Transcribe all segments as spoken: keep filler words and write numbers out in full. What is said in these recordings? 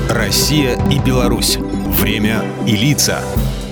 Россия и Беларусь. Время и лица.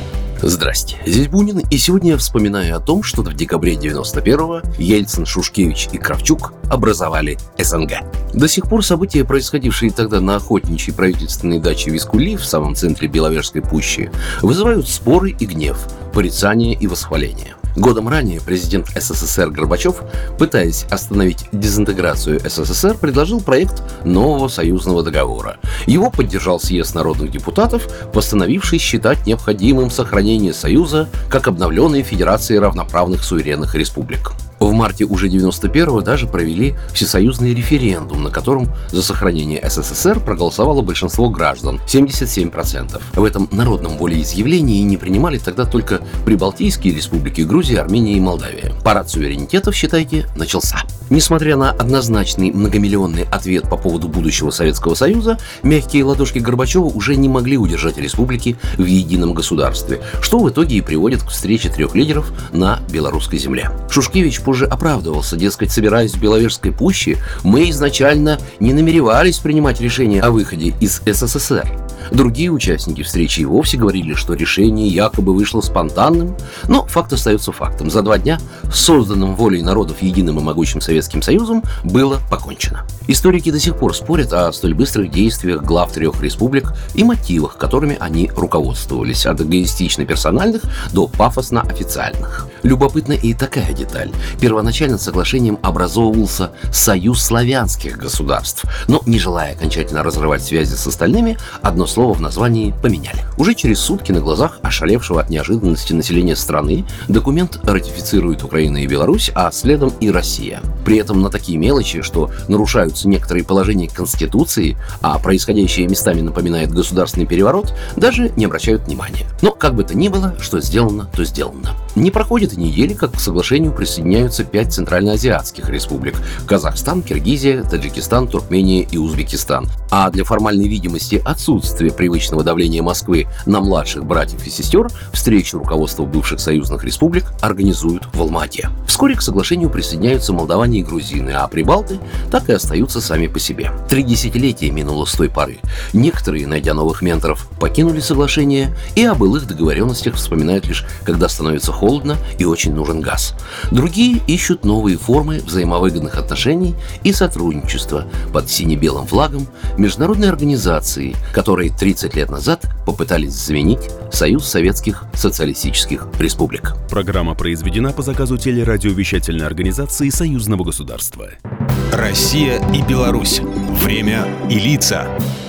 Здрасте, здесь Бунин, и сегодня я вспоминаю о том, что в декабре девяносто первого Ельцин, Шушкевич и Кравчук образовали СНГ. До сих пор события, происходившие тогда на охотничьей правительственной даче Вискули в самом центре Беловежской пущи, вызывают споры и гнев, порицание и восхваление. Годом ранее президент СССР Горбачев, пытаясь остановить дезинтеграцию СССР, предложил проект нового союзного договора. Его поддержал съезд народных депутатов, постановивший считать необходимым сохранение Союза как обновленной Федерации равноправных суверенных республик. В марте уже девяносто первого даже провели всесоюзный референдум, на котором за сохранение СССР проголосовало большинство граждан – семьдесят семь процентов. В этом народном волеизъявлении не принимали тогда только прибалтийские республики Грузия, Армения и Молдавия. Парад суверенитетов, считайте, начался. Несмотря на однозначный многомиллионный ответ по поводу будущего Советского Союза, мягкие ладошки Горбачева уже не могли удержать республики в едином государстве, что в итоге и приводит к встрече трех лидеров на белорусской земле. Шушкевич позже оправдывался, дескать, собираясь в Беловежской пуще, мы изначально не намеревались принимать решение о выходе из СССР. Другие участники встречи и вовсе говорили, что решение якобы вышло спонтанным, но факт остается фактом. За два дня с созданным волей народов единым и могучим Советским Союзом было покончено. Историки до сих пор спорят о столь быстрых действиях глав трех республик и мотивах, которыми они руководствовались, от эгоистично-персональных до пафосно-официальных. Любопытна и такая деталь. Первоначально соглашением образовывался Союз славянских государств, но, не желая окончательно разрывать связи с остальными, одно слово в названии поменяли. Уже через сутки на глазах ошалевшего от неожиданности населения страны документ ратифицирует Украина и Беларусь, а следом и Россия. При этом на такие мелочи, что нарушаются некоторые положения Конституции, а происходящее местами напоминает государственный переворот, даже не обращают внимания. Но как бы то ни было, что сделано, то сделано. Не проходит и недели, как к соглашению присоединяются пять центральноазиатских республик – Казахстан, Киргизия, Таджикистан, Туркмения и Узбекистан. А для формальной видимости отсутствия привычного давления Москвы на младших братьев и сестер встречу руководства бывших союзных республик организуют в Алма-Ате. Вскоре к соглашению присоединяются молдаване и грузины, а прибалты так и остаются сами по себе. Три десятилетия минуло с той поры. Некоторые, найдя новых менторов, покинули соглашение и о былых договоренностях вспоминают лишь, когда становится холодно и очень нужен газ. Другие ищут новые формы взаимовыгодных отношений и сотрудничества под сине-белым флагом международной организации, которые тридцать лет назад попытались заменить Союз Советских Социалистических Республик. Программа произведена по заказу телерадиовещательной организации Союзного государства. Россия и Беларусь. Время и лица.